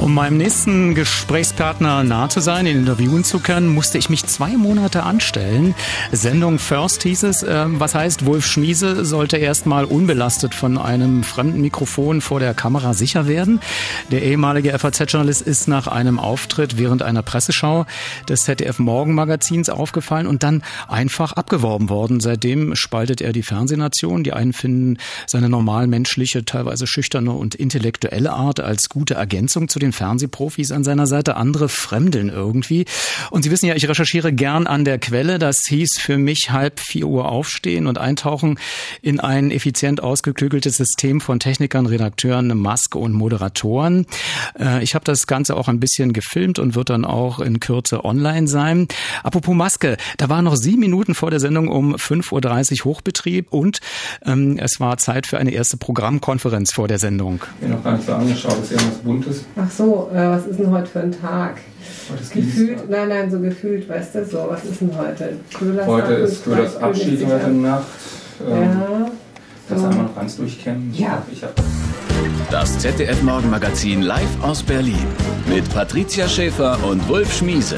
Um meinem nächsten Gesprächspartner nahe zu sein, ihn interviewen zu können, musste ich mich 2 Monate anstellen. Sendung First hieß es, was heißt, Wulf Schmiese sollte erstmal unbelastet von einem fremden Mikrofon vor der Kamera sicher werden. Der ehemalige FAZ-Journalist ist nach einem Auftritt während einer Presseschau des ZDF-Morgenmagazins aufgefallen und dann einfach abgeworben worden. Seitdem spaltet er die Fernsehnation. Die einen finden seine normal menschliche, teilweise schüchterne und intellektuelle Art als gute Ergänzung zu den Fernsehprofis an seiner Seite, andere fremdeln irgendwie. Und Sie wissen ja, ich recherchiere gern an der Quelle. Das hieß für mich 3:30 Uhr aufstehen und eintauchen in ein effizient ausgeklügeltes System von Technikern, Redakteuren, Maske und Moderatoren. Ich habe das Ganze auch ein bisschen gefilmt und wird dann auch in Kürze online sein. Apropos Maske, da war noch 7 Minuten vor der Sendung um 5:30 Uhr Hochbetrieb und es war Zeit für eine erste Programmkonferenz vor der Sendung. Ich habe noch gar nicht so angeschaut, ist irgendwas Buntes. Ach so, was ist denn heute für ein Tag? Gefühlt, nein, so gefühlt, weißt du, so, was ist denn heute? Heute ist Köhlers Abschied heute Nacht. Ja. Das einmal noch ganz durchkämmen. Ja. Das ZDF-Morgenmagazin live aus Berlin mit Patricia Schäfer und Wulf Schmiese.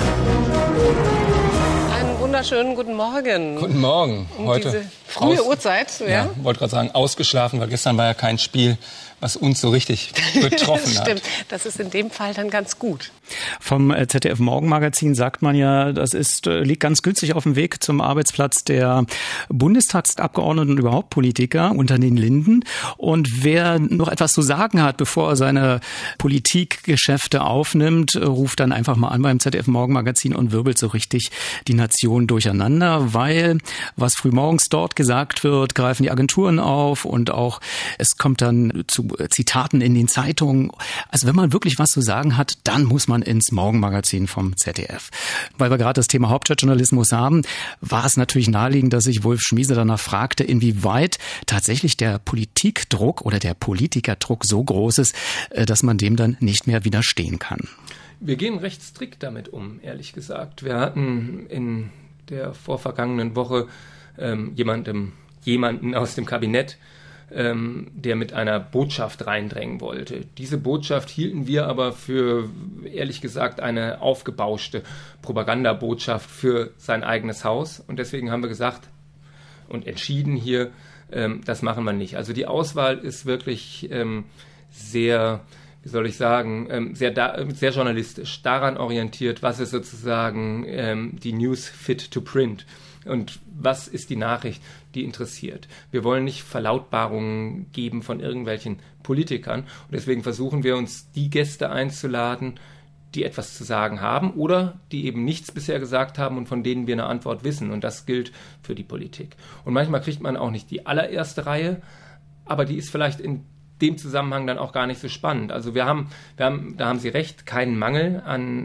Einen wunderschönen guten Morgen. Guten Morgen. Heute diese frühe Uhrzeit. Ja, wollte gerade sagen, ausgeschlafen, weil gestern war ja kein Spiel, was uns so richtig betroffen hat. Stimmt, das ist in dem Fall dann ganz gut. Vom ZDF-Morgenmagazin sagt man ja, das liegt ganz günstig auf dem Weg zum Arbeitsplatz der Bundestagsabgeordneten und überhaupt Politiker unter den Linden. Und wer noch etwas zu sagen hat, bevor er seine Politikgeschäfte aufnimmt, ruft dann einfach mal an beim ZDF-Morgenmagazin und wirbelt so richtig die Nation durcheinander, weil was frühmorgens dort gesagt wird, greifen die Agenturen auf und auch es kommt dann zu Zitaten in den Zeitungen. Also wenn man wirklich was zu sagen hat, dann muss man ins Morgenmagazin vom ZDF. Weil wir gerade das Thema Hauptstadtjournalismus haben, war es natürlich naheliegend, dass sich Wulf Schmiese danach fragte, inwieweit tatsächlich der Politikdruck oder der Politikerdruck so groß ist, dass man dem dann nicht mehr widerstehen kann. Wir gehen recht strikt damit um, ehrlich gesagt. Wir hatten in der vorvergangenen Woche jemanden aus dem Kabinett, der mit einer Botschaft reindrängen wollte. Diese Botschaft hielten wir aber für, ehrlich gesagt, eine aufgebauschte Propagandabotschaft für sein eigenes Haus. Und deswegen haben wir gesagt und entschieden hier, das machen wir nicht. Also die Auswahl ist wirklich sehr, wie soll ich sagen, sehr journalistisch, daran orientiert, was ist sozusagen die News fit to print. Und was ist die Nachricht, die interessiert? Wir wollen nicht Verlautbarungen geben von irgendwelchen Politikern. Und deswegen versuchen wir uns die Gäste einzuladen, die etwas zu sagen haben oder die eben nichts bisher gesagt haben und von denen wir eine Antwort wissen. Und das gilt für die Politik. Und manchmal kriegt man auch nicht die allererste Reihe, aber die ist vielleicht in dem Zusammenhang dann auch gar nicht so spannend. Also da haben Sie recht, keinen Mangel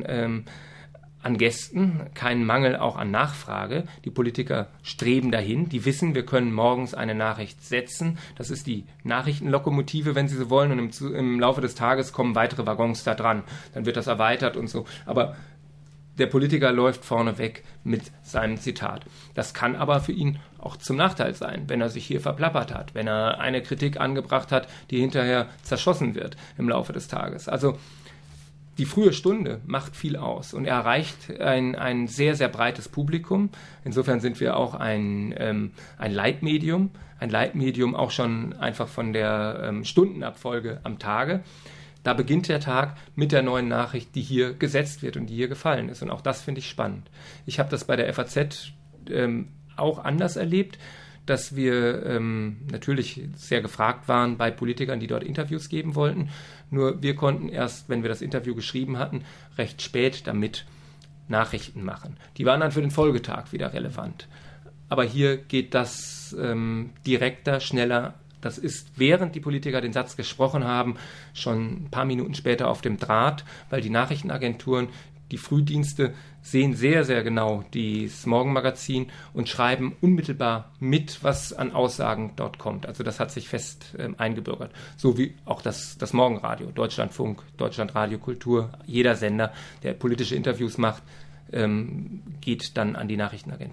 an Gästen, keinen Mangel auch an Nachfrage. Die Politiker streben dahin, die wissen, wir können morgens eine Nachricht setzen. Das ist die Nachrichtenlokomotive, wenn Sie so wollen, und im Laufe des Tages kommen weitere Waggons da dran. Dann wird das erweitert und so. Aber der Politiker läuft vorne weg mit seinem Zitat. Das kann aber für ihn auch zum Nachteil sein, wenn er sich hier verplappert hat, wenn er eine Kritik angebracht hat, die hinterher zerschossen wird im Laufe des Tages. Also die frühe Stunde macht viel aus und erreicht ein sehr, sehr breites Publikum. Insofern sind wir auch ein Leitmedium auch schon einfach von der Stundenabfolge am Tage. Da beginnt der Tag mit der neuen Nachricht, die hier gesetzt wird und die hier gefallen ist. Und auch das finde ich spannend. Ich habe das bei der FAZ auch anders erlebt, dass wir natürlich sehr gefragt waren bei Politikern, die dort Interviews geben wollten. Nur wir konnten erst, wenn wir das Interview geschrieben hatten, recht spät damit Nachrichten machen. Die waren dann für den Folgetag wieder relevant. Aber hier geht das direkter, schneller. Das ist, während die Politiker den Satz gesprochen haben, schon ein paar Minuten später auf dem Draht, weil die Nachrichtenagenturen, die Frühdienste sehen sehr, sehr genau das Morgenmagazin und schreiben unmittelbar mit, was an Aussagen dort kommt. Also das hat sich fest eingebürgert. So wie auch das Morgenradio, Deutschlandfunk, Deutschlandradio Kultur, jeder Sender, der politische Interviews macht, geht dann an die Nachrichtenagenturen.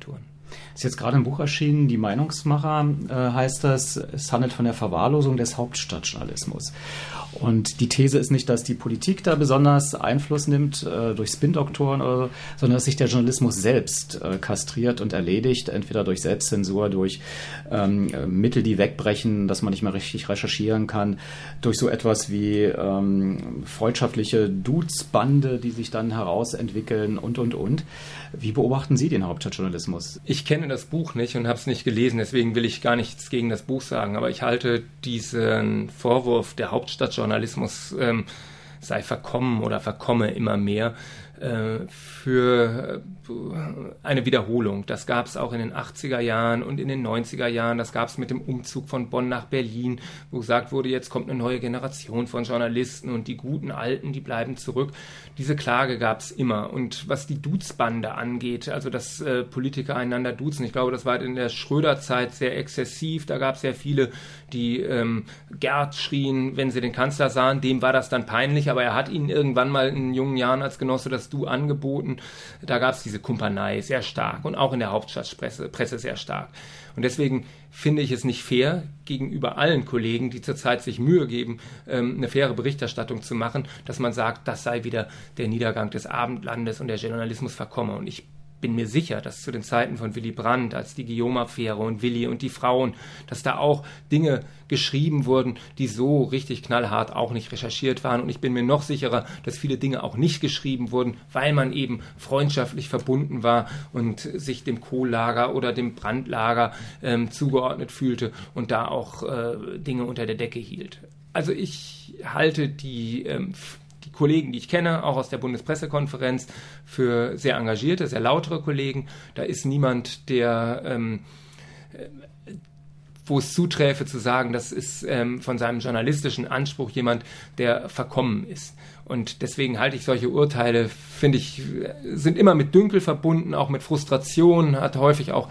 Ist jetzt gerade ein Buch erschienen, Die Meinungsmacher heißt das. Es handelt von der Verwahrlosung des Hauptstadtjournalismus. Und die These ist nicht, dass die Politik da besonders Einfluss nimmt durch Spin-Doktoren oder so, sondern dass sich der Journalismus selbst kastriert und erledigt, entweder durch Selbstzensur, durch Mittel, die wegbrechen, dass man nicht mehr richtig recherchieren kann, durch so etwas wie freundschaftliche Duzbande, die sich dann herausentwickeln und. Wie beobachten Sie den Hauptstadtjournalismus? Ich kenne das Buch nicht und habe es nicht gelesen, deswegen will ich gar nichts gegen das Buch sagen. Aber ich halte diesen Vorwurf, der Hauptstadtjournalismus sei verkommen oder verkomme immer mehr, für eine Wiederholung. Das gab es auch in den 80er Jahren und in den 90er Jahren. Das gab es mit dem Umzug von Bonn nach Berlin, wo gesagt wurde, jetzt kommt eine neue Generation von Journalisten und die guten Alten, die bleiben zurück. Diese Klage gab es immer. Und was die Duzbande angeht, also dass Politiker einander duzen, ich glaube, das war in der Schröder-Zeit sehr exzessiv. Da gab es sehr viele, die Gerd schrien, wenn sie den Kanzler sahen. Dem war das dann peinlich, aber er hat ihnen irgendwann mal in jungen Jahren als Genosse das Du angeboten. Da gab es diese Kumpanei sehr stark und auch in der Hauptstadtpresse sehr stark. Und deswegen finde ich es nicht fair, gegenüber allen Kollegen, die zurzeit sich Mühe geben, eine faire Berichterstattung zu machen, dass man sagt, das sei wieder der Niedergang des Abendlandes und der Journalismus verkomme. Und ich bin mir sicher, dass zu den Zeiten von Willy Brandt, als die Guillaume-Affäre und Willy und die Frauen, dass da auch Dinge geschrieben wurden, die so richtig knallhart auch nicht recherchiert waren. Und ich bin mir noch sicherer, dass viele Dinge auch nicht geschrieben wurden, weil man eben freundschaftlich verbunden war und sich dem Kohllager oder dem Brandlager zugeordnet fühlte und da auch Dinge unter der Decke hielt. Also ich halte die Kollegen, die ich kenne, auch aus der Bundespressekonferenz, für sehr engagierte, sehr lautere Kollegen. Da ist niemand, der wo es zuträfe zu sagen, das ist von seinem journalistischen Anspruch jemand, der verkommen ist. Und deswegen halte ich solche Urteile, finde ich, sind immer mit Dünkel verbunden, auch mit Frustration, hat häufig auch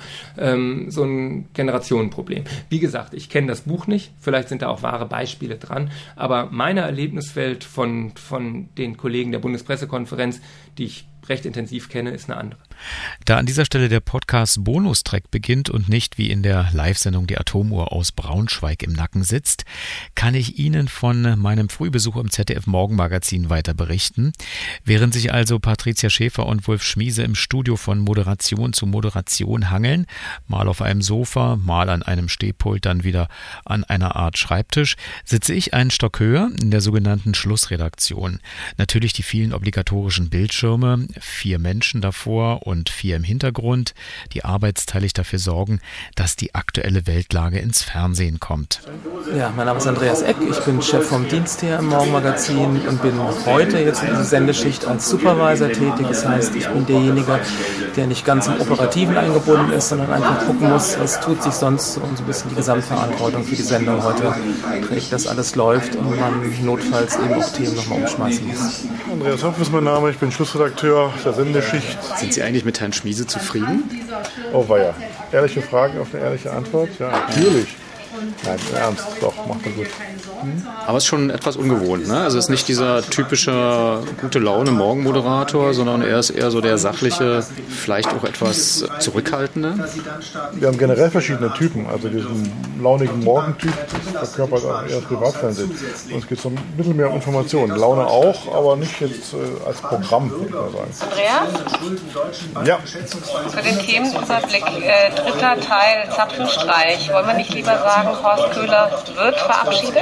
so ein Generationenproblem. Wie gesagt, ich kenne das Buch nicht, vielleicht sind da auch wahre Beispiele dran, aber meine Erlebniswelt von den Kollegen der Bundespressekonferenz, die ich recht intensiv kenne, ist eine andere. Da an dieser Stelle der Podcast Bonustrack beginnt und nicht wie in der Live-Sendung die Atomuhr aus Braunschweig im Nacken sitzt, kann ich Ihnen von meinem Frühbesuch im ZDF-Morgenmagazin weiter berichten. Während sich also Patricia Schäfer und Wulf Schmiese im Studio von Moderation zu Moderation hangeln, mal auf einem Sofa, mal an einem Stehpult, dann wieder an einer Art Schreibtisch, sitze ich einen Stock höher in der sogenannten Schlussredaktion. Natürlich die vielen obligatorischen Bildschirme, 4 Menschen davor und 4 im Hintergrund, die arbeitsteilig dafür sorgen, dass die aktuelle Weltlage ins Fernsehen kommt. Ja, mein Name ist Andreas Eck, ich bin Chef vom Dienst hier im Morgenmagazin und bin heute jetzt in dieser Sendeschicht als Supervisor tätig. Das heißt, ich bin derjenige, der nicht ganz im Operativen eingebunden ist, sondern einfach gucken muss, was tut sich sonst und so ein bisschen die Gesamtverantwortung für die Sendung heute trägt, dass alles läuft und man notfalls eben auch Themen nochmal umschmeißen muss. Andreas Hopf ist mein Name, ich bin Schlussredakteur der Sendeschicht. Sind Sie eigentlich mit Herrn Schmiese zufrieden? Oh weia. Ehrliche Frage auf eine ehrliche Antwort? Ja, natürlich. Nein, im Ernst, doch, macht man gut. Aber es ist schon etwas ungewohnt, ne? Also es ist nicht dieser typische gute Laune Morgenmoderator, sondern er ist eher so der sachliche, vielleicht auch etwas zurückhaltende. Wir haben generell verschiedene Typen. Also diesen launigen Morgentyp, das verkörpert auch eher das Privatfernsehen. Und es geht so ein bisschen mehr um Informationen. Laune auch, aber nicht jetzt als Programm, würde ich mal sagen. Andreas? Ja. Für den Themenüberblick, 3. Teil, Zapfenstreich. Wollen wir nicht lieber sagen, Horst Köhler wird verabschiedet?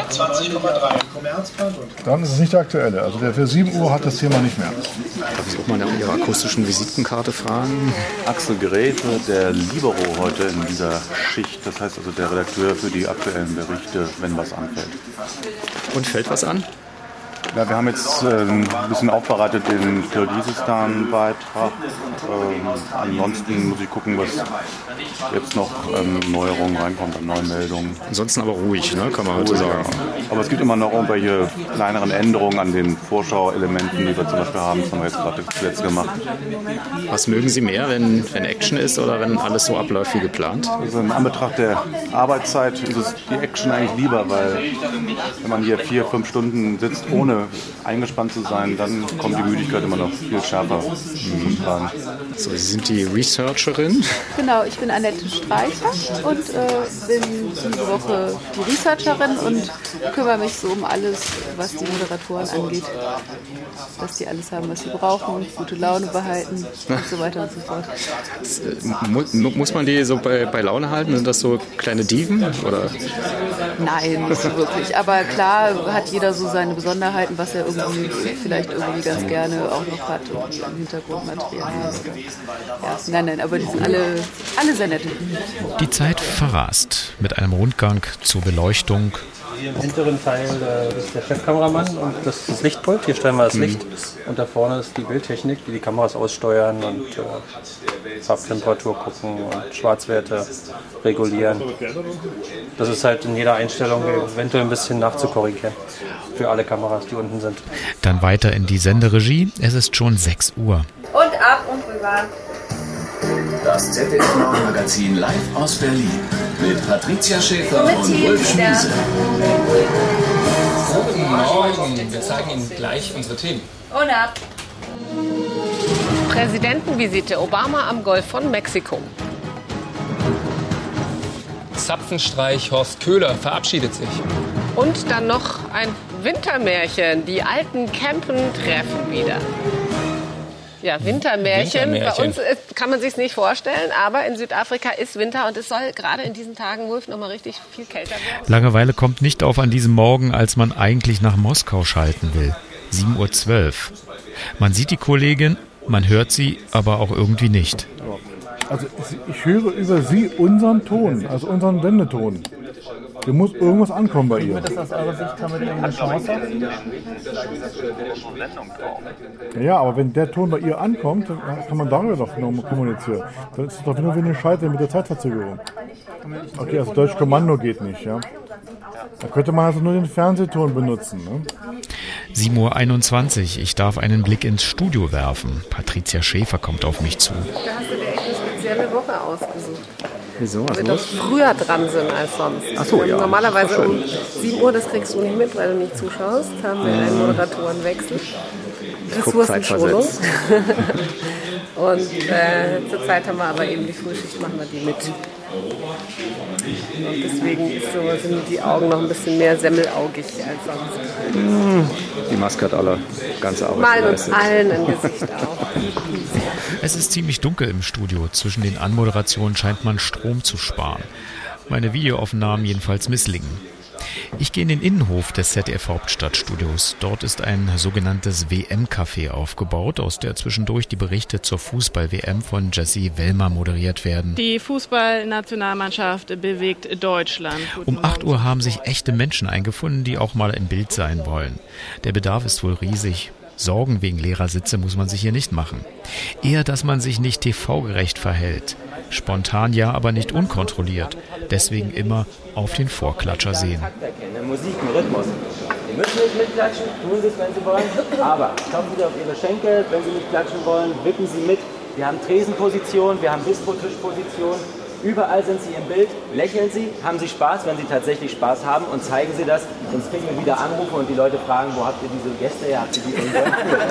Dann ist es nicht der aktuelle. Also der für 7 Uhr hat das Thema nicht mehr. Darf ich auch mal nach Ihrer akustischen Visitenkarte fragen? Axel Geräte, der Libero heute in dieser Schicht. Das heißt also der Redakteur für die aktuellen Berichte, wenn was anfällt. Und fällt was an? Ja, wir haben jetzt ein bisschen aufbereitet den Kirgisistan-Beitrag. Ansonsten muss ich gucken, was jetzt noch Neuerungen reinkommt, an neuen Meldungen. Ansonsten aber ruhig, ne? Kann man heute sagen. Aber es gibt immer noch irgendwelche kleineren Änderungen an den Vorschauelementen, die wir zum Beispiel haben. Das haben wir jetzt gerade zuletzt gemacht. Was mögen Sie mehr, wenn Action ist oder wenn alles so abläuft wie geplant? Also in Anbetracht der Arbeitszeit ist es die Action eigentlich lieber, weil wenn man hier 4-5 Stunden sitzt ohne eingespannt zu sein, dann kommt die Müdigkeit immer noch viel schärfer zum Tragen. So, Sie sind die Researcherin. Genau, ich bin Annette Streicher und bin diese Woche die Researcherin und kümmere mich so um alles, was die Moderatoren angeht. Dass die alles haben, was sie brauchen, gute Laune behalten und so weiter und so fort. Muss man die so bei Laune halten? Sind das so kleine Diven? Oder? Nein, nicht so wirklich. Aber klar hat jeder so seine Besonderheiten, was er vielleicht ganz gerne auch noch hat und im Hintergrundmaterial. Ja, nein, aber die sind alle sehr nett. Die Zeit verrast mit einem Rundgang zur Beleuchtung. Hier im hinteren Teil ist der Chefkameramann und das ist das Lichtpult. Hier stellen wir das Licht. Und da vorne ist die Bildtechnik, die Kameras aussteuern und Farbtemperatur gucken und Schwarzwerte regulieren. Das ist halt in jeder Einstellung eventuell ein bisschen nachzukorrigieren für alle Kameras, die unten sind. Dann weiter in die Senderegie. Es ist schon 6 Uhr. Und ab und rüber. Das ZDF-Morgenmagazin live aus Berlin mit Patricia Schäfer und Wulf Schmiese. Guten Morgen, wir zeigen Ihnen gleich unsere Themen. Und ab. Präsidentenvisite Obama am Golf von Mexiko. Zapfenstreich Horst Köhler verabschiedet sich. Und dann noch ein Wintermärchen. Die alten Campen treffen wieder. Ja, Wintermärchen. Bei uns kann man sich es nicht vorstellen, aber in Südafrika ist Winter und es soll gerade in diesen Tagen, Wulf, noch mal richtig viel kälter werden. Langeweile kommt nicht auf an diesem Morgen, als man eigentlich nach Moskau schalten will. 7:12 Uhr. Man sieht die Kollegin, man hört sie, aber auch irgendwie nicht. Also ich höre über sie unseren Ton, also unseren Sendeton. Da muss irgendwas ankommen bei ihr. Das aus eurer Sicht haben wir irgendeine Chance? Ja, aber wenn der Ton bei ihr ankommt, dann kann man darüber doch noch kommunizieren. Dann ist es doch nur wie eine Scheite mit der Zeitverzögerung. Okay, also Deutsch Kommando geht nicht, ja. Da könnte man also nur den Fernsehton benutzen, ne? 7:21 Uhr. Ich darf einen Blick ins Studio werfen. Patricia Schäfer kommt auf mich zu. Da hast du dir echt eine spezielle Woche ausgesucht. Wieso? Weil wir doch früher dran sind als sonst. Ach so, ja. Normalerweise um 7 Uhr, das kriegst du nicht mit, weil du nicht zuschaust, haben wir einen Moderatorenwechsel. Ressourcenschonung. Und zurzeit haben wir aber eben die Frühschicht, machen wir die mit. Und deswegen sind die Augen noch ein bisschen mehr semmelaugig als sonst. Die Maske hat alle ganze Arbeit Malen uns allen ein Gesicht auf. Es ist ziemlich dunkel im Studio. Zwischen den Anmoderationen scheint man Strom zu sparen. Meine Videoaufnahmen jedenfalls misslingen. Ich gehe in den Innenhof des ZDF-Hauptstadtstudios. Dort ist ein sogenanntes WM-Café aufgebaut, aus der zwischendurch die Berichte zur Fußball-WM von Jessie Wellmer moderiert werden. Die Fußballnationalmannschaft bewegt Deutschland. Um 8 Uhr haben sich echte Menschen eingefunden, die auch mal im Bild sein wollen. Der Bedarf ist wohl riesig. Sorgen wegen leerer Sitze muss man sich hier nicht machen. Eher, dass man sich nicht TV-gerecht verhält. Spontan ja, aber nicht unkontrolliert. Deswegen immer auf den Vorklatscher sehen. Musik, Rhythmus. Sie müssen nicht mitklatschen, tun Sie es, wenn Sie wollen. Aber schauen Sie auf Ihre Schenkel, wenn Sie nicht klatschen wollen, wippen Sie mit. Wir haben Tresenposition, wir haben Bistrotischposition. Überall sind Sie im Bild, lächeln Sie, haben Sie Spaß, wenn Sie tatsächlich Spaß haben und zeigen Sie das. Sonst kriegen wir wieder Anrufe und die Leute fragen, wo habt ihr diese Gäste her, habt ihr die irgendwo?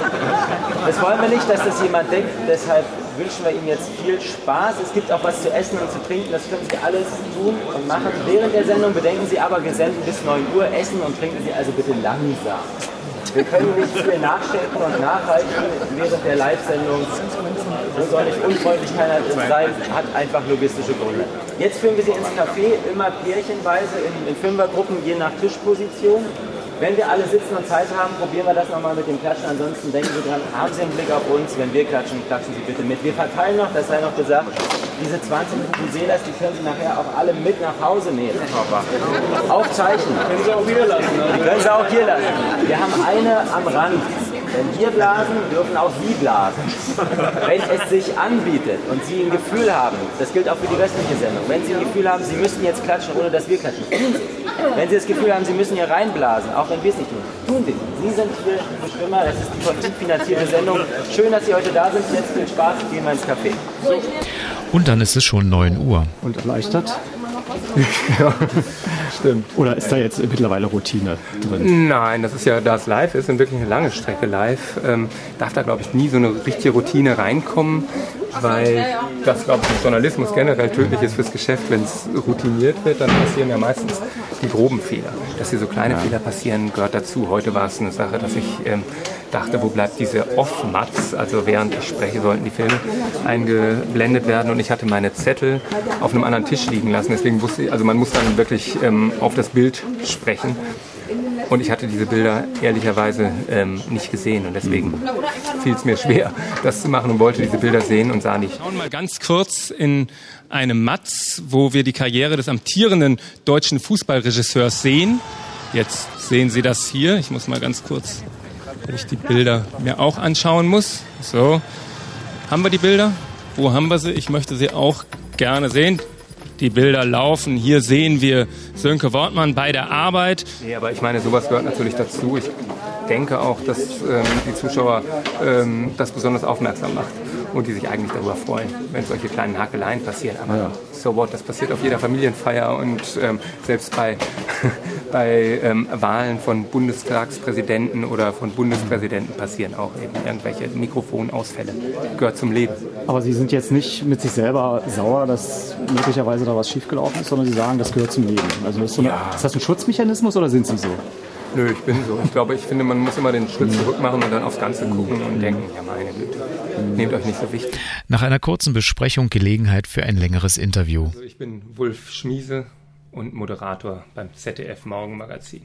Das wollen wir nicht, dass das jemand denkt, deshalb wünschen wir Ihnen jetzt viel Spaß. Es gibt auch was zu essen und zu trinken, das können Sie alles tun und machen. Während der Sendung bedenken Sie aber, wir senden bis 9 Uhr, essen und trinken Sie also bitte langsam. Wir können nicht viel nachschenken und nachhalten während der Live-Sendung. So soll nicht unfreundlich keiner sein, hat einfach logistische Gründe. Jetzt führen wir Sie ins Café, immer pärchenweise in Fünfergruppen, je nach Tischposition. Wenn wir alle sitzen und Zeit haben, probieren wir das nochmal mit dem Klatschen. Ansonsten denken Sie dran, haben Sie einen Blick auf uns. Wenn wir klatschen, klatschen Sie bitte mit. Wir verteilen noch, das sei noch gesagt, diese 20 Vuvuzelas, die können Sie nachher auch alle mit nach Hause nehmen. Aufzeichnen. Können Sie auch hier lassen. Ne? Die können Sie auch hier lassen. Wir haben eine am Rand. Wenn wir blasen, dürfen auch Sie blasen. Wenn es sich anbietet und Sie ein Gefühl haben, das gilt auch für die restliche Sendung, wenn Sie ein Gefühl haben, Sie müssen jetzt klatschen, ohne dass wir klatschen, tun Sie. Wenn Sie das Gefühl haben, Sie müssen hier reinblasen, auch wenn wir es nicht tun, tun Sie. Sie sind hier Bestimmer, das ist die von Ihnen finanzierte Sendung. Schön, dass Sie heute da sind. Jetzt viel Spaß, gehen wir ins Café. So. Und dann ist es schon 9 Uhr. Und erleichtert? Ja, stimmt. Oder ist da jetzt mittlerweile Routine drin? Nein, das ist ja, da es live ist und wirklich eine lange Strecke live, darf da, glaube ich, nie so eine richtige Routine reinkommen, weil das, glaube ich, im Journalismus generell tödlich ist fürs Geschäft. Wenn es routiniert wird, dann passieren ja meistens die groben Fehler. Dass hier so kleine Fehler passieren, gehört dazu. Heute war es eine Sache, dass ich dachte, wo bleibt diese Off-Mats? Also während ich spreche, sollten die Filme eingeblendet werden und ich hatte meine Zettel auf einem anderen Tisch liegen lassen. Deswegen wusste ich, also man muss dann wirklich auf das Bild sprechen. Und ich hatte diese Bilder ehrlicherweise nicht gesehen und deswegen fiel es mir schwer, das zu machen und wollte diese Bilder sehen und sah nicht. Wir schauen mal ganz kurz in eine Matz, wo wir die Karriere des amtierenden deutschen Fußballregisseurs sehen. Jetzt sehen Sie das hier. Ich muss mal ganz kurz, weil ich die Bilder mir auch anschauen muss. So, haben wir die Bilder? Wo haben wir sie? Ich möchte sie auch gerne sehen. Die Bilder laufen. Hier sehen wir Sönke Wortmann bei der Arbeit. Nee, aber ich meine, sowas gehört natürlich dazu. Ich denke auch, dass die Zuschauer das besonders aufmerksam macht und die sich eigentlich darüber freuen, wenn solche kleinen Hakeleien passieren. Aber so what, das passiert auf jeder Familienfeier und selbst bei Wahlen von Bundestagspräsidenten oder von Bundespräsidenten passieren auch eben irgendwelche Mikrofonausfälle. Gehört zum Leben. Aber Sie sind jetzt nicht mit sich selber sauer, dass möglicherweise da was schiefgelaufen ist, sondern Sie sagen, das gehört zum Leben. Also ist das ein Schutzmechanismus oder sind Sie so? Nö, ich bin so. Ich finde, man muss immer den Schritt zurück machen und dann aufs Ganze gucken und denken, ja meine Güte, nehmt euch nicht so wichtig. Nach einer kurzen Besprechung Gelegenheit für ein längeres Interview. Also ich bin Wulf Schmiese und Moderator beim ZDF Morgenmagazin.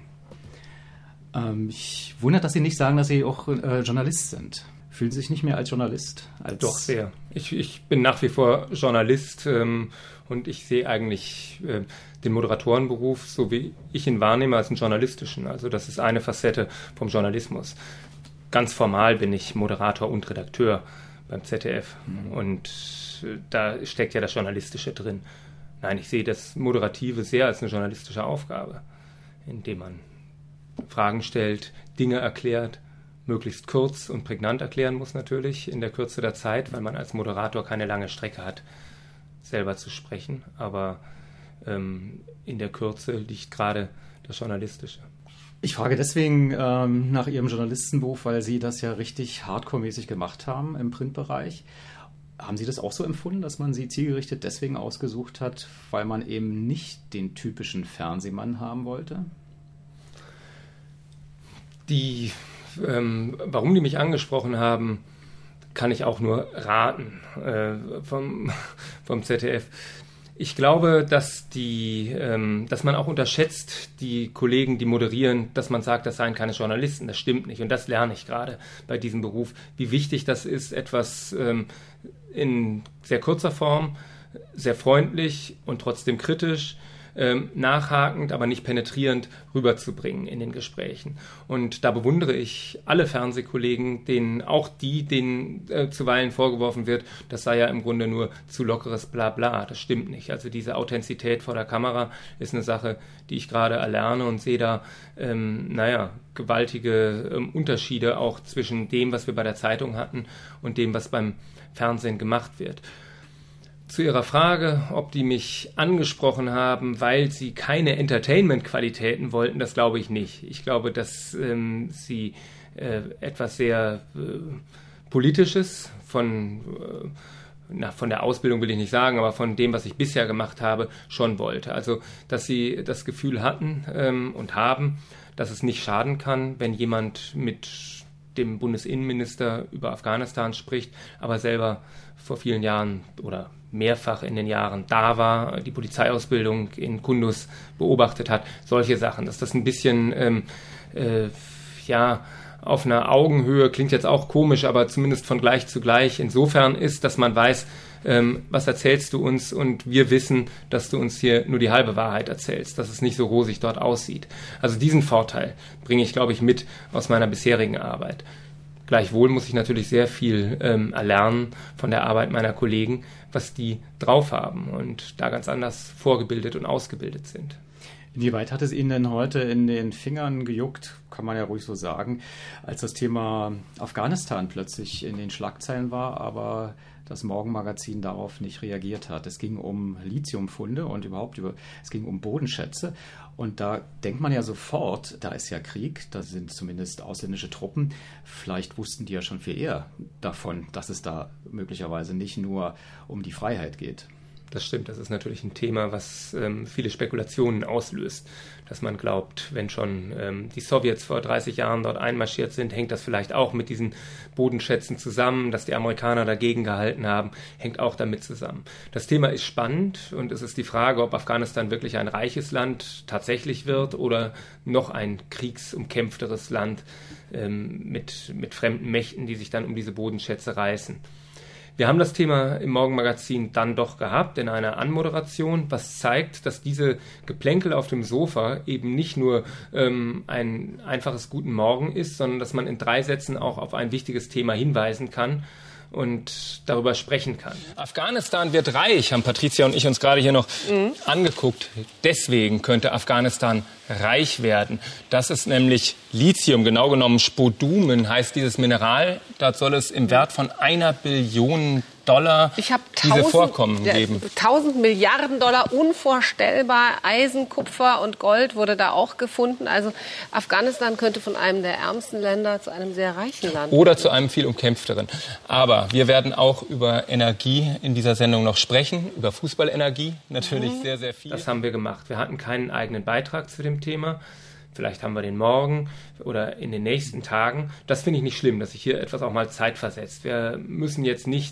Ich wundere, dass Sie nicht sagen, dass Sie auch Journalist sind. Fühlen Sie sich nicht mehr als Journalist? Doch, sehr. Ich bin nach wie vor Journalist und ich sehe eigentlich den Moderatorenberuf, so wie ich ihn wahrnehme, als einen journalistischen. Also das ist eine Facette vom Journalismus. Ganz formal bin ich Moderator und Redakteur beim ZDF und da steckt ja das Journalistische drin. Nein, ich sehe das Moderative sehr als eine journalistische Aufgabe, indem man Fragen stellt, Dinge erklärt, möglichst kurz und prägnant erklären muss natürlich in der Kürze der Zeit, weil man als Moderator keine lange Strecke hat, selber zu sprechen. Aber in der Kürze liegt gerade das Journalistische. Ich frage deswegen nach Ihrem Journalistenberuf, weil Sie das ja richtig hardcore-mäßig gemacht haben im Printbereich. Haben Sie das auch so empfunden, dass man Sie zielgerichtet deswegen ausgesucht hat, weil man eben nicht den typischen Fernsehmann haben wollte? Warum die mich angesprochen haben, kann ich auch nur raten vom ZDF. Ich glaube, dass man auch unterschätzt, die Kollegen, die moderieren, dass man sagt, das seien keine Journalisten. Das stimmt nicht. Und das lerne ich gerade bei diesem Beruf. Wie wichtig das ist, etwas in sehr kurzer Form, sehr freundlich und trotzdem kritisch, nachhakend, aber nicht penetrierend rüberzubringen in den Gesprächen. Und da bewundere ich alle Fernsehkollegen, denen zuweilen vorgeworfen wird, das sei ja im Grunde nur zu lockeres Blabla. Das stimmt nicht. Also diese Authentizität vor der Kamera ist eine Sache, die ich gerade erlerne und sehe da, gewaltige Unterschiede auch zwischen dem, was wir bei der Zeitung hatten und dem, was beim Fernsehen gemacht wird. Zu Ihrer Frage, ob die mich angesprochen haben, weil sie keine Entertainment-Qualitäten wollten, das glaube ich nicht. Ich glaube, dass sie etwas sehr Politisches von der Ausbildung will ich nicht sagen, aber von dem, was ich bisher gemacht habe, schon wollte. Also, dass sie das Gefühl hatten und haben, dass es nicht schaden kann, wenn jemand mit dem Bundesinnenminister über Afghanistan spricht, aber selber vor vielen Jahren oder mehrfach in den Jahren da war, die Polizeiausbildung in Kunduz beobachtet hat, solche Sachen, dass das ein bisschen auf einer Augenhöhe, klingt jetzt auch komisch, aber zumindest von gleich zu gleich insofern ist, dass man weiß, was erzählst du uns und wir wissen, dass du uns hier nur die halbe Wahrheit erzählst, dass es nicht so rosig dort aussieht. Also diesen Vorteil bringe ich, glaube ich, mit aus meiner bisherigen Arbeit. Gleichwohl muss ich natürlich sehr viel erlernen von der Arbeit meiner Kollegen, was die drauf haben und da ganz anders vorgebildet und ausgebildet sind. Inwieweit hat es Ihnen denn heute in den Fingern gejuckt, kann man ja ruhig so sagen, als das Thema Afghanistan plötzlich in den Schlagzeilen war, aber das Morgenmagazin darauf nicht reagiert hat. Es ging um Lithiumfunde und es ging um Bodenschätze. Und da denkt man ja sofort, da ist ja Krieg, da sind zumindest ausländische Truppen. Vielleicht wussten die ja schon viel eher davon, dass es da möglicherweise nicht nur um die Freiheit geht. Das stimmt, das ist natürlich ein Thema, was viele Spekulationen auslöst, dass man glaubt, wenn schon die Sowjets vor 30 Jahren dort einmarschiert sind, hängt das vielleicht auch mit diesen Bodenschätzen zusammen, dass die Amerikaner dagegen gehalten haben, hängt auch damit zusammen. Das Thema ist spannend und es ist die Frage, ob Afghanistan wirklich ein reiches Land tatsächlich wird oder noch ein kriegsumkämpfteres Land mit fremden Mächten, die sich dann um diese Bodenschätze reißen. Wir haben das Thema im Morgenmagazin dann doch gehabt in einer Anmoderation, was zeigt, dass diese Geplänkel auf dem Sofa eben nicht nur ein einfaches Guten Morgen ist, sondern dass man in 3 Sätzen auch auf ein wichtiges Thema hinweisen kann und darüber sprechen kann. Afghanistan wird reich, haben Patricia und ich uns gerade hier noch angeguckt. Deswegen könnte Afghanistan reich werden. Das ist nämlich Lithium, genau genommen Spodumen heißt dieses Mineral. Da soll es im Wert von $1 Billion diese Vorkommen geben. 1000 Milliarden Dollar, unvorstellbar. Eisen, Kupfer und Gold wurde da auch gefunden. Also Afghanistan könnte von einem der ärmsten Länder zu einem sehr reichen Land oder zu einem viel umkämpfteren. Aber wir werden auch über Energie in dieser Sendung noch sprechen, über Fußballenergie natürlich sehr, sehr viel. Das haben wir gemacht. Wir hatten keinen eigenen Beitrag zu dem Thema. Vielleicht haben wir den morgen oder in den nächsten Tagen. Das finde ich nicht schlimm, dass sich hier etwas auch mal zeitversetzt. Wir müssen jetzt nicht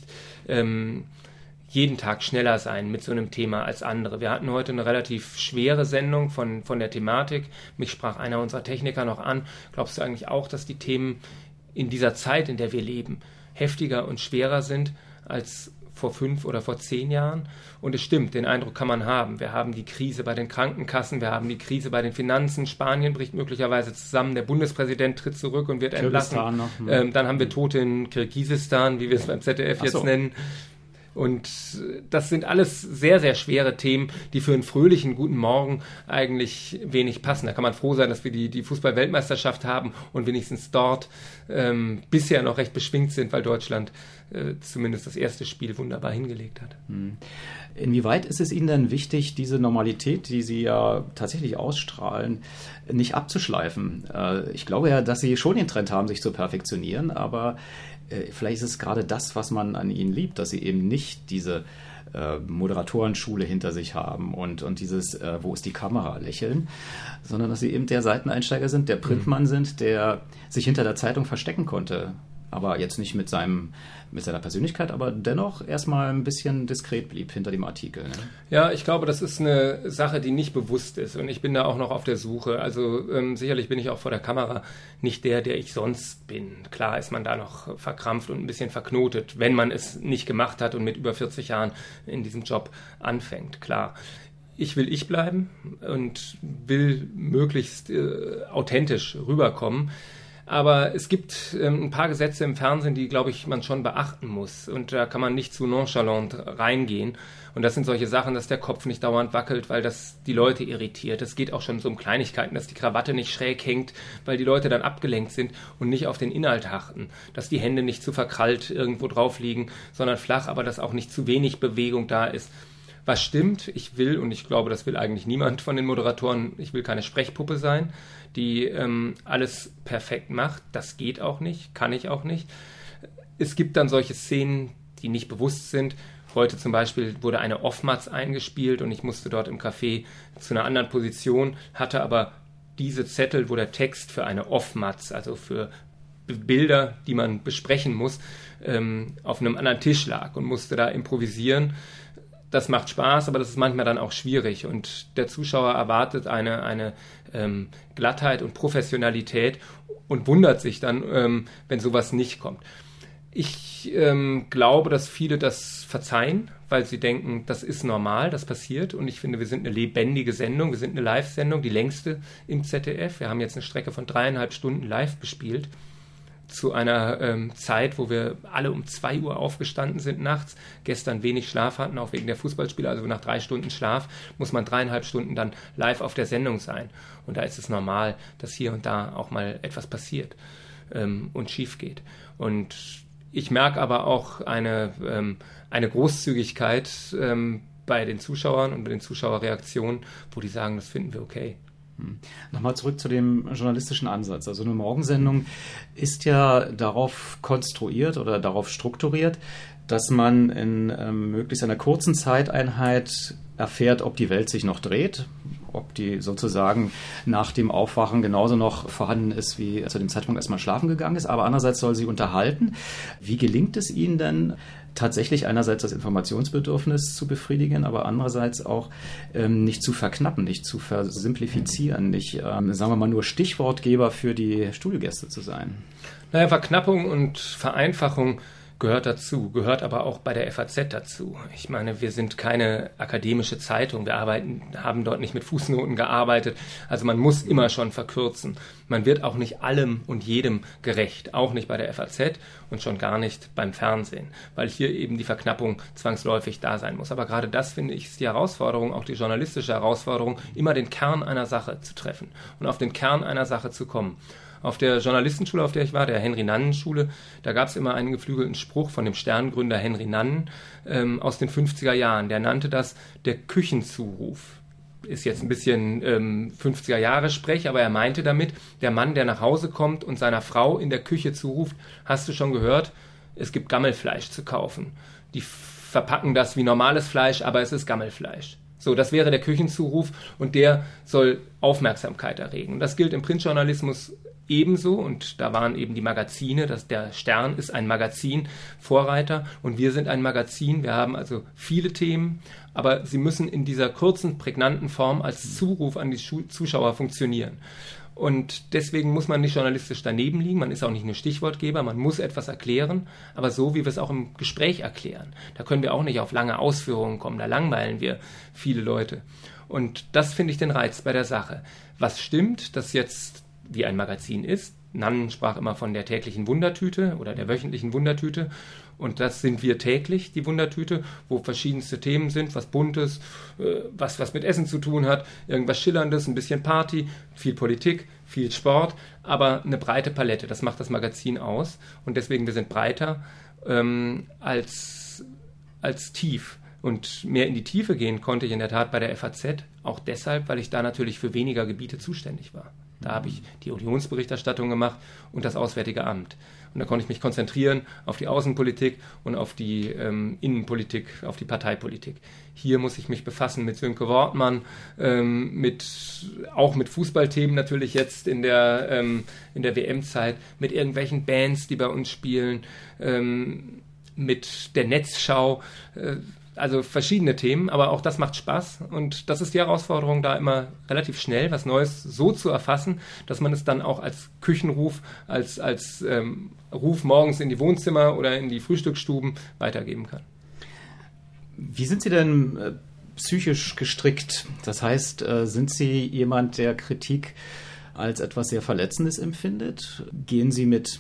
jeden Tag schneller sein mit so einem Thema als andere. Wir hatten heute eine relativ schwere Sendung von der Thematik. Mich sprach einer unserer Techniker noch an. Glaubst du eigentlich auch, dass die Themen in dieser Zeit, in der wir leben, heftiger und schwerer sind als vor 5 oder vor 10 Jahren? Und es stimmt, den Eindruck kann man haben. Wir haben die Krise bei den Krankenkassen, wir haben die Krise bei den Finanzen. Spanien bricht möglicherweise zusammen, der Bundespräsident tritt zurück und wird entlassen. Dann haben wir Tote in Kirgisistan, wie wir es beim ZDF jetzt nennen. Und das sind alles sehr, sehr schwere Themen, die für einen fröhlichen guten Morgen eigentlich wenig passen. Da kann man froh sein, dass wir die Fußball-Weltmeisterschaft haben und wenigstens dort bisher noch recht beschwingt sind, weil Deutschland zumindest das erste Spiel wunderbar hingelegt hat. Inwieweit ist es Ihnen denn wichtig, diese Normalität, die Sie ja tatsächlich ausstrahlen, nicht abzuschleifen? Ich glaube ja, dass Sie schon den Trend haben, sich zu perfektionieren, aber vielleicht ist es gerade das, was man an Ihnen liebt, dass Sie eben nicht diese Moderatorenschule hinter sich haben und dieses wo ist die Kamera lächeln, sondern dass Sie eben der Seiteneinsteiger sind, der Printmann sind, der sich hinter der Zeitung verstecken konnte. Aber jetzt nicht mit seiner Persönlichkeit, aber dennoch erstmal ein bisschen diskret blieb hinter dem Artikel. Ne? Ja, ich glaube, das ist eine Sache, die nicht bewusst ist und ich bin da auch noch auf der Suche. Also sicherlich bin ich auch vor der Kamera nicht der ich sonst bin. Klar ist man da noch verkrampft und ein bisschen verknotet, wenn man es nicht gemacht hat und mit über 40 Jahren in diesem Job anfängt, klar. Ich will ich bleiben und will möglichst authentisch rüberkommen. Aber es gibt ein paar Gesetze im Fernsehen, die, glaube ich, man schon beachten muss. Und da kann man nicht zu nonchalant reingehen. Und das sind solche Sachen, dass der Kopf nicht dauernd wackelt, weil das die Leute irritiert. Es geht auch schon so um Kleinigkeiten, dass die Krawatte nicht schräg hängt, weil die Leute dann abgelenkt sind und nicht auf den Inhalt achten. Dass die Hände nicht zu verkrallt irgendwo drauf liegen, sondern flach, aber dass auch nicht zu wenig Bewegung da ist. Was stimmt, ich will, und ich glaube, das will eigentlich niemand von den Moderatoren, ich will keine Sprechpuppe sein, die alles perfekt macht. Das geht auch nicht, kann ich auch nicht. Es gibt dann solche Szenen, die nicht bewusst sind. Heute zum Beispiel wurde eine Off-Matz eingespielt und ich musste dort im Café zu einer anderen Position, hatte aber diese Zettel, wo der Text für eine Off-Matz, also für Bilder, die man besprechen muss, auf einem anderen Tisch lag und musste da improvisieren. Das macht Spaß, aber das ist manchmal dann auch schwierig und der Zuschauer erwartet eine Glattheit und Professionalität und wundert sich dann, wenn sowas nicht kommt. Ich glaube, dass viele das verzeihen, weil sie denken, das ist normal, das passiert und ich finde, wir sind eine lebendige Sendung, wir sind eine Live-Sendung, die längste im ZDF. Wir haben jetzt eine Strecke von 3,5 Stunden live bespielt. Zu einer Zeit, wo wir alle um 2 Uhr aufgestanden sind nachts, gestern wenig Schlaf hatten, auch wegen der Fußballspiele, also nach 3 Stunden Schlaf muss man 3,5 Stunden dann live auf der Sendung sein. Und da ist es normal, dass hier und da auch mal etwas passiert und schief geht. Und Ich merke aber auch eine Großzügigkeit bei den Zuschauern und bei den Zuschauerreaktionen, wo die sagen, das finden wir okay. Nochmal zurück zu dem journalistischen Ansatz. Also eine Morgensendung ist ja darauf konstruiert oder darauf strukturiert, dass man in möglichst einer kurzen Zeiteinheit erfährt, ob die Welt sich noch dreht, ob die sozusagen nach dem Aufwachen genauso noch vorhanden ist, wie zu dem Zeitpunkt, als man schlafen gegangen ist. Aber andererseits soll sie unterhalten. Wie gelingt es Ihnen denn, tatsächlich einerseits das Informationsbedürfnis zu befriedigen, aber andererseits auch nicht zu verknappen, nicht zu versimplifizieren, nicht, sagen wir mal, nur Stichwortgeber für die Studiogäste zu sein? Naja, Verknappung und Vereinfachung gehört dazu, gehört aber auch bei der FAZ dazu. Ich meine, wir sind keine akademische Zeitung, wir haben dort nicht mit Fußnoten gearbeitet, also man muss immer schon verkürzen. Man wird auch nicht allem und jedem gerecht, auch nicht bei der FAZ und schon gar nicht beim Fernsehen, weil hier eben die Verknappung zwangsläufig da sein muss. Aber gerade das, finde ich, ist die Herausforderung, auch die journalistische Herausforderung, immer den Kern einer Sache zu treffen und auf den Kern einer Sache zu kommen. Auf der Journalistenschule, auf der ich war, der Henry-Nannen-Schule, da gab es immer einen geflügelten Spruch von dem Sterngründer Henry Nannen aus den 50er Jahren. Der nannte das der Küchenzuruf. Ist jetzt ein bisschen 50er Jahre Sprech, aber er meinte damit, der Mann, der nach Hause kommt und seiner Frau in der Küche zuruft, hast du schon gehört, es gibt Gammelfleisch zu kaufen. Die verpacken das wie normales Fleisch, aber es ist Gammelfleisch. So, das wäre der Küchenzuruf und der soll Aufmerksamkeit erregen. Das gilt im Printjournalismus ebenso und da waren eben die Magazine, der Stern ist ein Magazin, Vorreiter und wir sind ein Magazin. Wir haben also viele Themen, aber sie müssen in dieser kurzen, prägnanten Form als Zuruf an die Zuschauer funktionieren. Und deswegen muss man nicht journalistisch daneben liegen, man ist auch nicht nur Stichwortgeber, man muss etwas erklären, aber so, wie wir es auch im Gespräch erklären. Da können wir auch nicht auf lange Ausführungen kommen, da langweilen wir viele Leute. Und das finde ich den Reiz bei der Sache. Was stimmt, dass jetzt wie ein Magazin ist, Nannen sprach immer von der täglichen Wundertüte oder der wöchentlichen Wundertüte und das sind wir täglich, die Wundertüte, wo verschiedenste Themen sind, was Buntes, was mit Essen zu tun hat, irgendwas Schillerndes, ein bisschen Party, viel Politik, viel Sport, aber eine breite Palette, das macht das Magazin aus und deswegen wir sind breiter als tief. Und mehr in die Tiefe gehen konnte ich in der Tat bei der FAZ, auch deshalb, weil ich da natürlich für weniger Gebiete zuständig war. Da habe ich die Unionsberichterstattung gemacht und das Auswärtige Amt. Und da konnte ich mich konzentrieren auf die Außenpolitik und auf die Innenpolitik, auf die Parteipolitik. Hier muss ich mich befassen mit Sönke Wortmann, auch mit Fußballthemen natürlich jetzt in der WM-Zeit, mit irgendwelchen Bands, die bei uns spielen, mit der Netzschau, also verschiedene Themen, aber auch das macht Spaß und das ist die Herausforderung, da immer relativ schnell was Neues so zu erfassen, dass man es dann auch als Küchenruf, als Ruf morgens in die Wohnzimmer oder in die Frühstücksstuben weitergeben kann. Wie sind Sie denn psychisch gestrickt? Das heißt, sind Sie jemand, der Kritik als etwas sehr Verletzendes empfindet? Gehen Sie mit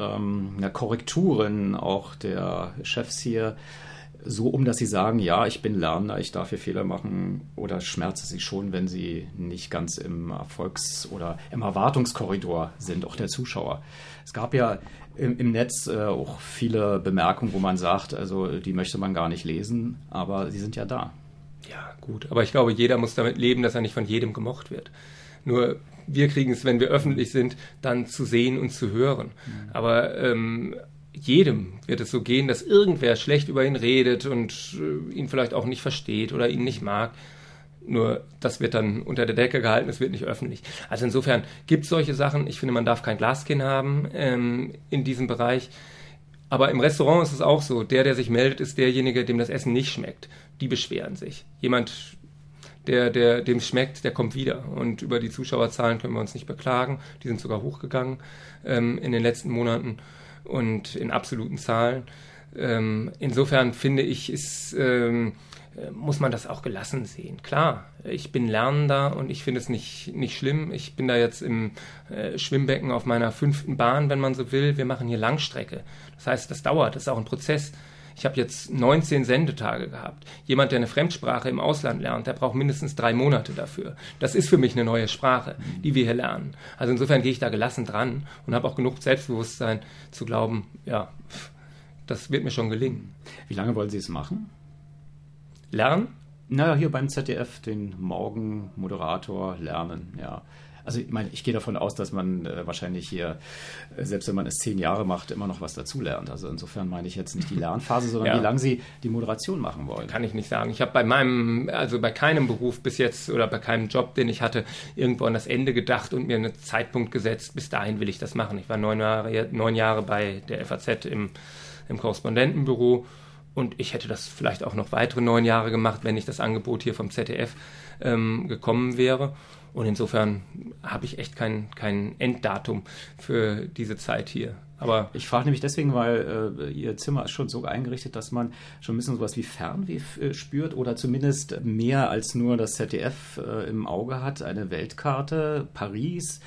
Korrekturen auch der Chefs hier so um, dass Sie sagen, ja, ich bin Lernender, ich darf hier Fehler machen, oder schmerzt es Sie schon, wenn Sie nicht ganz im oder im Erwartungskorridor sind, auch der Zuschauer? Es gab ja im Netz auch viele Bemerkungen, wo man sagt, also die möchte man gar nicht lesen, aber sie sind ja da. Ja, gut, aber ich glaube, jeder muss damit leben, dass er nicht von jedem gemocht wird. Nur wir kriegen es, wenn wir öffentlich sind, dann zu sehen und zu hören. Aber jedem wird es so gehen, dass irgendwer schlecht über ihn redet und ihn vielleicht auch nicht versteht oder ihn nicht mag. Nur das wird dann unter der Decke gehalten, es wird nicht öffentlich. Also insofern gibt es solche Sachen. Ich finde, man darf kein Glaskin haben in diesem Bereich. Aber im Restaurant ist es auch so, der sich meldet, ist derjenige, dem das Essen nicht schmeckt. Die beschweren sich. Jemand, dem es schmeckt, der kommt wieder. Und über die Zuschauerzahlen können wir uns nicht beklagen. Die sind sogar hochgegangen in den letzten Monaten und in absoluten Zahlen. Insofern finde ich, muss man das auch gelassen sehen. Klar, ich bin Lernender und ich finde es nicht schlimm. Ich bin da jetzt im Schwimmbecken auf meiner 5. Bahn, wenn man so will. Wir machen hier Langstrecke. Das heißt, das dauert, das ist auch ein Prozess. Ich habe jetzt 19 Sendetage gehabt. Jemand, der eine Fremdsprache im Ausland lernt, der braucht mindestens 3 Monate dafür. Das ist für mich eine neue Sprache, die wir hier lernen. Also insofern gehe ich da gelassen dran und habe auch genug Selbstbewusstsein zu glauben, ja, das wird mir schon gelingen. Wie lange wollen Sie es machen? Lernen? Naja, hier beim ZDF, den Morgenmoderator lernen, ja. Also ich meine, ich gehe davon aus, dass man wahrscheinlich hier, selbst wenn man es 10 Jahre macht, immer noch was dazulernt. Also insofern meine ich jetzt nicht die Lernphase, sondern wie lange Sie die Moderation machen wollen. Kann ich nicht sagen. Ich habe bei keinem Beruf bis jetzt oder bei keinem Job, den ich hatte, irgendwo an das Ende gedacht und mir einen Zeitpunkt gesetzt, bis dahin will ich das machen. Ich war 9 Jahre bei der FAZ im Korrespondentenbüro. Und ich hätte das vielleicht auch noch weitere 9 Jahre gemacht, wenn nicht das Angebot hier vom ZDF gekommen wäre. Und insofern habe ich echt kein Enddatum für diese Zeit hier. Aber ich frage nämlich deswegen, weil Ihr Zimmer ist schon so eingerichtet, dass man schon ein bisschen sowas wie Fernweh spürt oder zumindest mehr als nur das ZDF im Auge hat. Eine Weltkarte, Paris.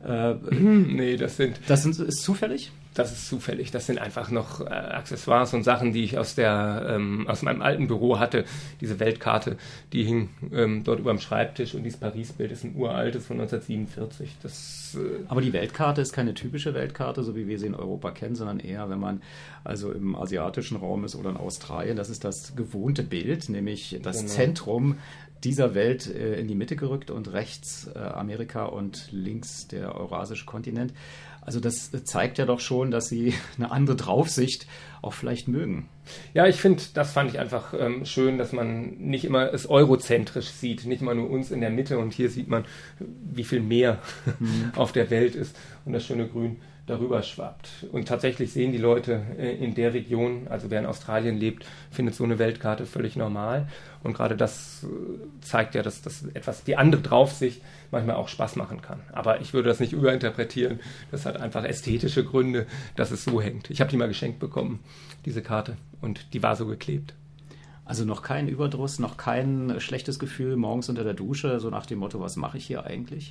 Nee, ist zufällig? Das ist zufällig. Das sind einfach noch Accessoires und Sachen, die ich aus meinem alten Büro hatte. Diese Weltkarte, die hing dort über dem Schreibtisch und dieses Paris-Bild ist ein uraltes von 1947. Aber die Weltkarte ist keine typische Weltkarte, so wie wir sie in Europa kennen, sondern eher, wenn man also im asiatischen Raum ist oder in Australien. Das ist das gewohnte Bild, nämlich das Zentrum dieser Welt in die Mitte gerückt und rechts Amerika und links der eurasische Kontinent. Also das zeigt ja doch schon, dass Sie eine andere Draufsicht auch vielleicht mögen. Ja, das fand ich einfach schön, dass man nicht immer es eurozentrisch sieht, nicht immer nur uns in der Mitte und hier sieht man, wie viel mehr auf der Welt ist und das schöne Grün darüber schwappt. Und tatsächlich sehen die Leute in der Region, also wer in Australien lebt, findet so eine Weltkarte völlig normal. Und gerade das zeigt ja, dass die andere Draufsicht manchmal auch Spaß machen kann. Aber ich würde das nicht überinterpretieren. Das hat einfach ästhetische Gründe, dass es so hängt. Ich habe die mal geschenkt bekommen, diese Karte, und die war so geklebt. Also noch kein Überdruss, noch kein schlechtes Gefühl morgens unter der Dusche, so nach dem Motto, was mache ich hier eigentlich?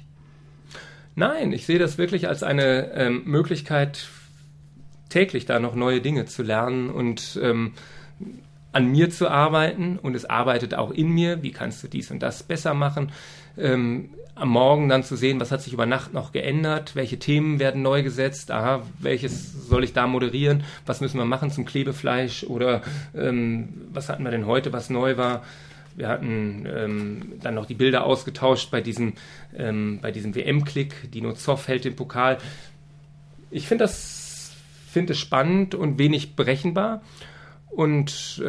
Nein, ich sehe das wirklich als eine Möglichkeit, täglich da noch neue Dinge zu lernen und an mir zu arbeiten. Und es arbeitet auch in mir. Wie kannst du dies und das besser machen? Am Morgen dann zu sehen, was hat sich über Nacht noch geändert? Welche Themen werden neu gesetzt? Aha, welches soll ich da moderieren? Was müssen wir machen zum Klebefleisch? Oder was hatten wir denn heute, was neu war? Wir hatten dann noch die Bilder ausgetauscht bei diesem WM-Klick. Dino Zoff hält den Pokal. Ich finde es spannend und wenig berechenbar. Und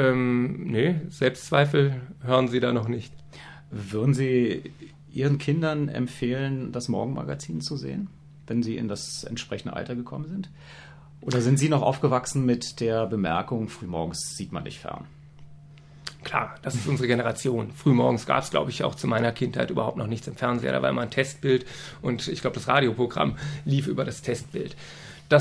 Selbstzweifel hören Sie da noch nicht. Würden Sie Ihren Kindern empfehlen, das Morgenmagazin zu sehen, wenn sie in das entsprechende Alter gekommen sind? Oder sind Sie noch aufgewachsen mit der Bemerkung, frühmorgens sieht man nicht fern? Klar, das ist unsere Generation. Frühmorgens gab es, glaube ich, auch zu meiner Kindheit überhaupt noch nichts im Fernseher. Da war immer ein Testbild und ich glaube, das Radioprogramm lief über das Testbild. Ab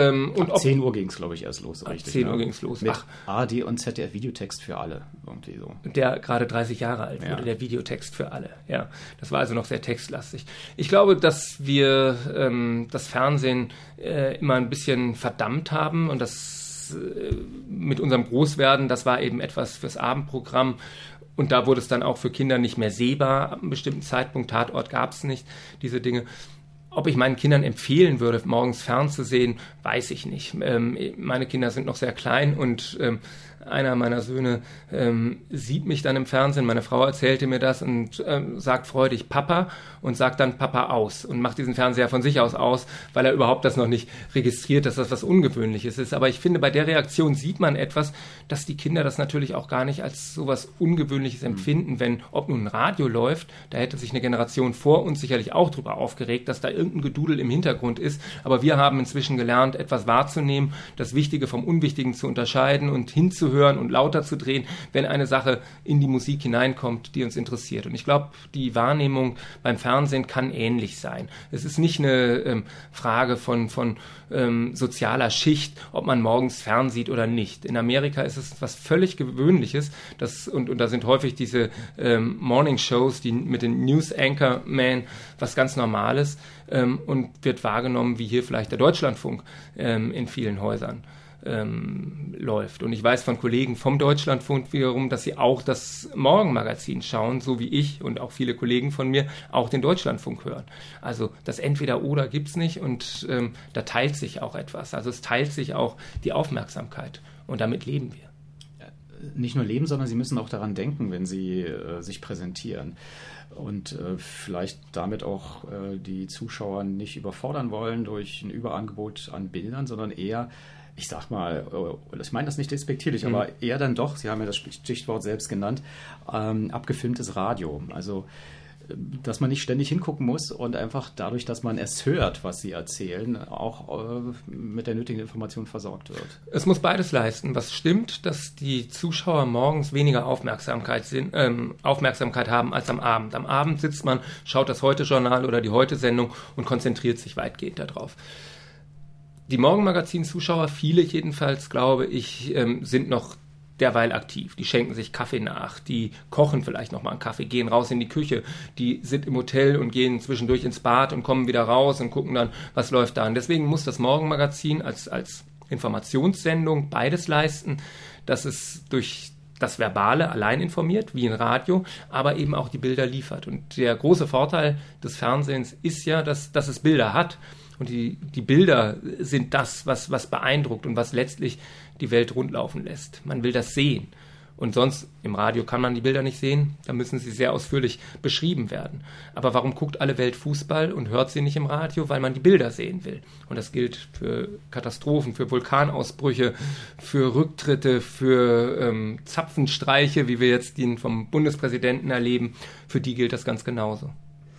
10 Uhr ging es, glaube ich, erst los. Ab 10 Uhr ging es los. Mit ARD und ZDF Videotext für alle. Irgendwie so. Der gerade 30 Jahre alt wurde, der Videotext für alle. Ja, das war also noch sehr textlastig. Ich glaube, dass wir das Fernsehen immer ein bisschen verdammt haben und das mit unserem Großwerden, das war eben etwas fürs Abendprogramm. Und da wurde es dann auch für Kinder nicht mehr sehbar. Ab einem bestimmten Zeitpunkt, Tatort gab es nicht, diese Dinge. Ob ich meinen Kindern empfehlen würde, morgens fernzusehen, weiß ich nicht. Meine Kinder sind noch sehr klein und einer meiner Söhne sieht mich dann im Fernsehen. Meine Frau erzählte mir das und sagt freudig Papa und sagt dann Papa aus und macht diesen Fernseher von sich aus, weil er überhaupt das noch nicht registriert, dass das was Ungewöhnliches ist. Aber ich finde, bei der Reaktion sieht man etwas, dass die Kinder das natürlich auch gar nicht als so was Ungewöhnliches empfinden, wenn, ob nun ein Radio läuft, da hätte sich eine Generation vor uns sicherlich auch drüber aufgeregt, dass da irgendein Gedudel im Hintergrund ist. Aber wir haben inzwischen gelernt, etwas wahrzunehmen, das Wichtige vom Unwichtigen zu unterscheiden und hinzuhören und lauter zu drehen, wenn eine Sache in die Musik hineinkommt, die uns interessiert. Und ich glaube, die Wahrnehmung beim Fernsehen kann ähnlich sein. Es ist nicht eine Frage von sozialer Schicht, ob man morgens fernsieht oder nicht. In Amerika ist es was völlig Gewöhnliches, und da sind häufig diese Morning-Shows, die mit den News-Anchor-Man, was ganz Normales, und wird wahrgenommen wie hier vielleicht der Deutschlandfunk in vielen Häusern. läuft. Und ich weiß von Kollegen vom Deutschlandfunk wiederum, dass sie auch das Morgenmagazin schauen, so wie ich und auch viele Kollegen von mir auch den Deutschlandfunk hören. Also das Entweder-Oder gibt's nicht und da teilt sich auch etwas. Also es teilt sich auch die Aufmerksamkeit und damit leben wir. Nicht nur leben, sondern Sie müssen auch daran denken, wenn Sie sich präsentieren. Und vielleicht damit auch die Zuschauer nicht überfordern wollen durch ein Überangebot an Bildern, sondern eher, ich sag mal, ich meine das nicht despektierlich, aber eher dann doch, Sie haben ja das Stichwort selbst genannt, abgefilmtes Radio. Also dass man nicht ständig hingucken muss und einfach dadurch, dass man es hört, was sie erzählen, auch mit der nötigen Information versorgt wird. Es muss beides leisten. Was stimmt, dass die Zuschauer morgens weniger Aufmerksamkeit haben als am Abend. Am Abend sitzt man, schaut das Heute-Journal oder die Heute-Sendung und konzentriert sich weitgehend darauf. Die Morgenmagazin-Zuschauer, viele jedenfalls, glaube ich, sind noch derweil aktiv. Die schenken sich Kaffee nach, die kochen vielleicht nochmal einen Kaffee, gehen raus in die Küche, die sind im Hotel und gehen zwischendurch ins Bad und kommen wieder raus und gucken dann, was läuft da. Und deswegen muss das Morgenmagazin als Informationssendung beides leisten, dass es durch das Verbale allein informiert, wie ein Radio, aber eben auch die Bilder liefert. Und der große Vorteil des Fernsehens ist ja, dass es Bilder hat. Und die Bilder sind das, was beeindruckt und was letztlich die Welt rundlaufen lässt. Man will das sehen. Und sonst, im Radio kann man die Bilder nicht sehen, da müssen sie sehr ausführlich beschrieben werden. Aber warum guckt alle Welt Fußball und hört sie nicht im Radio? Weil man die Bilder sehen will. Und das gilt für Katastrophen, für Vulkanausbrüche, für Rücktritte, für Zapfenstreiche, wie wir jetzt den vom Bundespräsidenten erleben. Für die gilt das ganz genauso.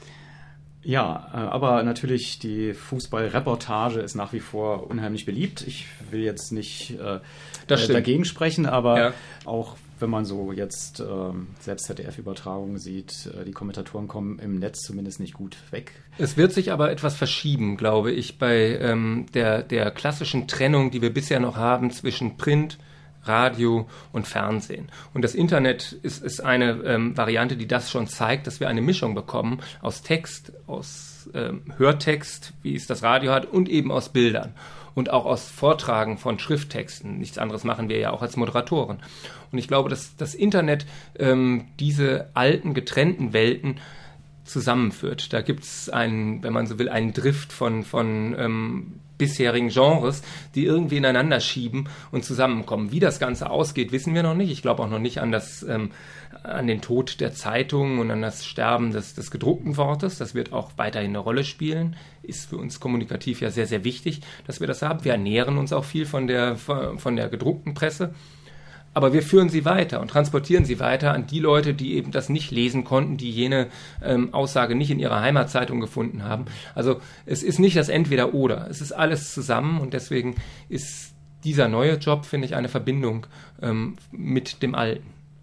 Ja, aber natürlich die Fußballreportage ist nach wie vor unheimlich beliebt. Ich will jetzt nicht dagegen sprechen, aber auch wenn man so jetzt selbst ZDF-Übertragungen sieht, die Kommentatoren kommen im Netz zumindest nicht gut weg. Es wird sich aber etwas verschieben, glaube ich, bei der klassischen Trennung, die wir bisher noch haben zwischen Print, Radio und Fernsehen. Und das Internet ist eine Variante, die das schon zeigt, dass wir eine Mischung bekommen aus Text, aus Hörtext, wie es das Radio hat, und eben aus Bildern und auch aus Vortragen von Schrifttexten. Nichts anderes machen wir ja auch als Moderatoren. Und ich glaube, dass das Internet diese alten, getrennten Welten zusammenführt. Da gibt es einen, wenn man so will, einen Drift von bisherigen Genres, die irgendwie ineinander schieben und zusammenkommen. Wie das Ganze ausgeht, wissen wir noch nicht. Ich glaube auch noch nicht an den Tod der Zeitung und an das Sterben des gedruckten Wortes. Das wird auch weiterhin eine Rolle spielen. Ist für uns kommunikativ ja sehr, sehr wichtig, dass wir das haben. Wir ernähren uns auch viel von der gedruckten Presse. Aber wir führen sie weiter und transportieren sie weiter an die Leute, die eben das nicht lesen konnten, die jene Aussage nicht in ihrer Heimatzeitung gefunden haben. Also es ist nicht das Entweder-Oder, es ist alles zusammen und deswegen ist dieser neue Job, finde ich, eine Verbindung mit dem Alten.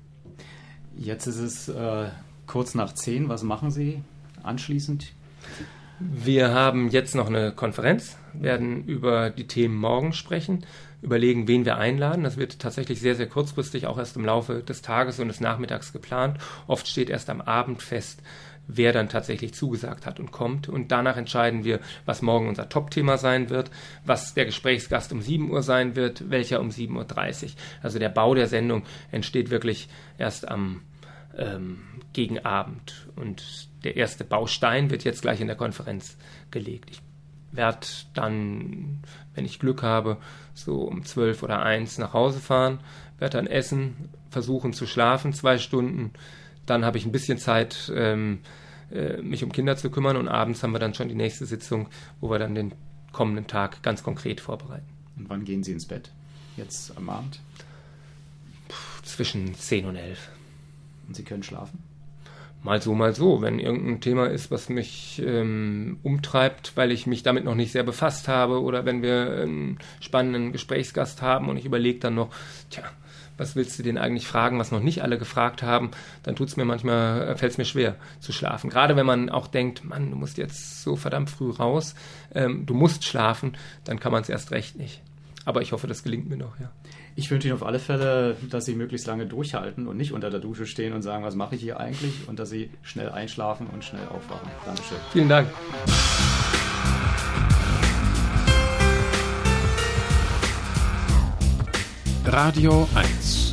Jetzt ist es kurz nach 10. Was machen Sie anschließend? Wir haben jetzt noch eine Konferenz, werden über die Themen morgen sprechen, überlegen, wen wir einladen. Das wird tatsächlich sehr, sehr kurzfristig, auch erst im Laufe des Tages und des Nachmittags geplant. Oft steht erst am Abend fest, wer dann tatsächlich zugesagt hat und kommt. Und danach entscheiden wir, was morgen unser Top-Thema sein wird, was der Gesprächsgast um 7 Uhr sein wird, welcher um 7.30 Uhr. Also der Bau der Sendung entsteht wirklich erst am gegen Abend. Und der erste Baustein wird jetzt gleich in der Konferenz gelegt. Ich werde dann, wenn ich Glück habe, so um 12 oder 1 nach Hause fahren, werde dann essen, versuchen zu schlafen 2 Stunden. Dann habe ich ein bisschen Zeit, mich um Kinder zu kümmern und abends haben wir dann schon die nächste Sitzung, wo wir dann den kommenden Tag ganz konkret vorbereiten. Und wann gehen Sie ins Bett? Jetzt am Abend? Zwischen 10 und 11. Und Sie können schlafen? Mal so. Wenn irgendein Thema ist, was mich umtreibt, weil ich mich damit noch nicht sehr befasst habe oder wenn wir einen spannenden Gesprächsgast haben und ich überlege dann noch, was willst du denn eigentlich fragen, was noch nicht alle gefragt haben, dann fällt es mir schwer zu schlafen. Gerade wenn man auch denkt, Mann, du musst jetzt so verdammt früh raus, du musst schlafen, dann kann man es erst recht nicht. Aber ich hoffe, das gelingt mir noch, ja. Ich wünsche Ihnen auf alle Fälle, dass Sie möglichst lange durchhalten und nicht unter der Dusche stehen und sagen, was mache ich hier eigentlich? Und dass Sie schnell einschlafen und schnell aufwachen. Dankeschön. Vielen Dank. Radio 1.